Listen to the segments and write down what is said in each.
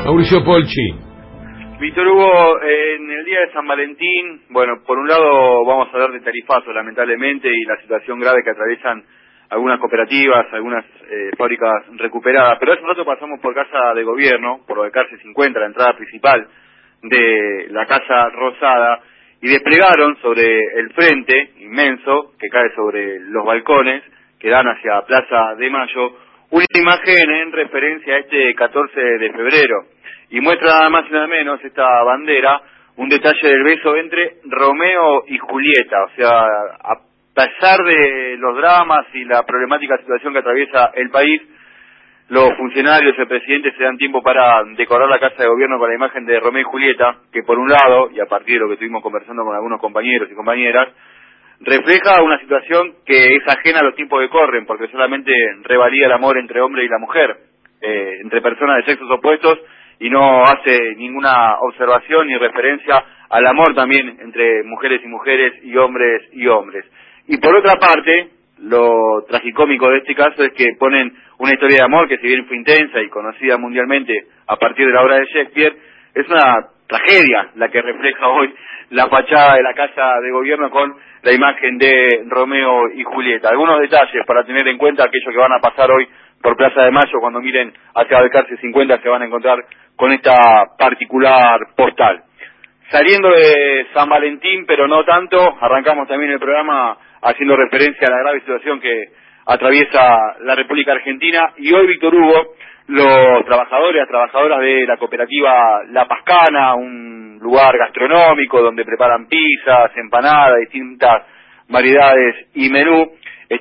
Mauricio Polchi. Víctor Hugo, en el día de San Valentín, bueno, por un lado vamos a hablar de tarifazos, lamentablemente, y la situación grave que atraviesan algunas cooperativas, algunas fábricas recuperadas, pero hace un rato pasamos por Casa de Gobierno, por lo de Cárcel 50, la entrada principal de la Casa Rosada, y desplegaron sobre el frente inmenso, que cae sobre los balcones, que dan hacia Plaza de Mayo, una imagen en referencia a este 14 de febrero, y muestra nada más y nada menos esta bandera, un detalle del beso entre Romeo y Julieta. O sea, a pesar de los dramas y la problemática situación que atraviesa el país, los funcionarios y el presidente se dan tiempo para decorar la Casa de Gobierno con la imagen de Romeo y Julieta, que por un lado, y a partir de lo que estuvimos conversando con algunos compañeros y compañeras, refleja una situación que es ajena a los tiempos que corren, porque solamente revalida el amor entre hombre y la mujer, entre personas de sexos opuestos, y no hace ninguna observación ni referencia al amor también entre mujeres y mujeres y hombres y hombres. Y por otra parte, lo tragicómico de este caso es que ponen una historia de amor que, si bien fue intensa y conocida mundialmente a partir de la obra de Shakespeare, es una tragedia la que refleja hoy la fachada de la Casa de Gobierno con la imagen de Romeo y Julieta. Algunos detalles para tener en cuenta, aquellos que van a pasar hoy por Plaza de Mayo, cuando miren hacia el Cárcel 50 se van a encontrar con esta particular postal. Saliendo de San Valentín, pero no tanto, arrancamos también el programa haciendo referencia a la grave situación que atraviesa la República Argentina, y hoy, Víctor Hugo, los trabajadores y las trabajadoras de la cooperativa La Pascana, un lugar gastronómico donde preparan pizzas, empanadas, distintas variedades y menú,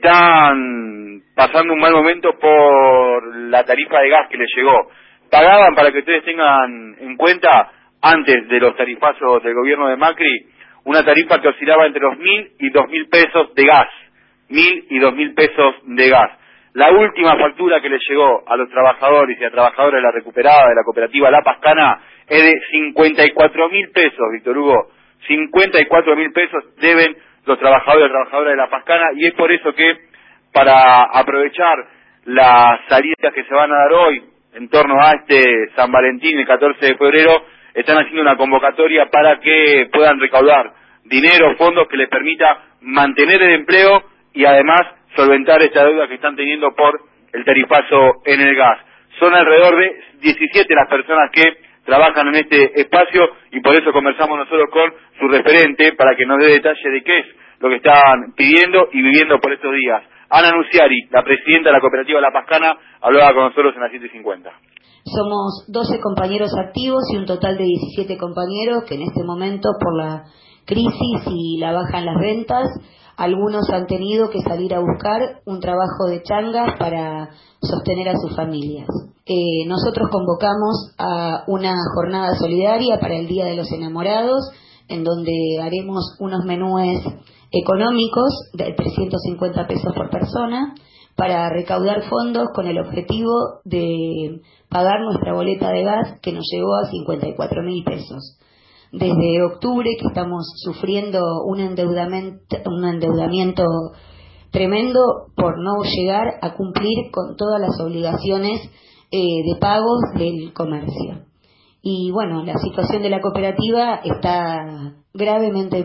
están pasando un mal momento por la tarifa de gas que les llegó. Pagaban, para que ustedes tengan en cuenta, antes de los tarifazos del gobierno de Macri, una tarifa que oscilaba entre los 1.000 y 2.000 pesos de gas. 1.000 y 2.000 pesos de gas. La última factura que le llegó a los trabajadores y a trabajadoras de la recuperada de la cooperativa La Pascana es de 54.000 pesos, Víctor Hugo. 54.000 pesos deben los trabajadores y trabajadoras de La Pascana, y es por eso que, para aprovechar las salidas que se van a dar hoy en torno a este San Valentín, el 14 de febrero, están haciendo una convocatoria para que puedan recaudar dinero, fondos que les permita mantener el empleo y además solventar esta deuda que están teniendo por el tarifazo en el gas. Son alrededor de 17 las personas que trabajan en este espacio, y por eso conversamos nosotros con su referente para que nos dé detalle de qué es lo que están pidiendo y viviendo por estos días. Ana Nuciari, la presidenta de la cooperativa La Pascana, hablaba con nosotros en las 7:50. Somos 12 compañeros activos y un total de 17 compañeros que en este momento, por la crisis y la baja en las ventas, algunos han tenido que salir a buscar un trabajo de changas para sostener a sus familias. Nosotros convocamos a una jornada solidaria para el Día de los Enamorados, en donde haremos unos menúes económicos de 350 pesos por persona, para recaudar fondos con el objetivo de pagar nuestra boleta de gas, que nos llegó a 54.000 pesos. Desde octubre que estamos sufriendo un endeudamiento tremendo por no llegar a cumplir con todas las obligaciones de pagos del comercio. Y bueno, la situación de la cooperativa está gravemente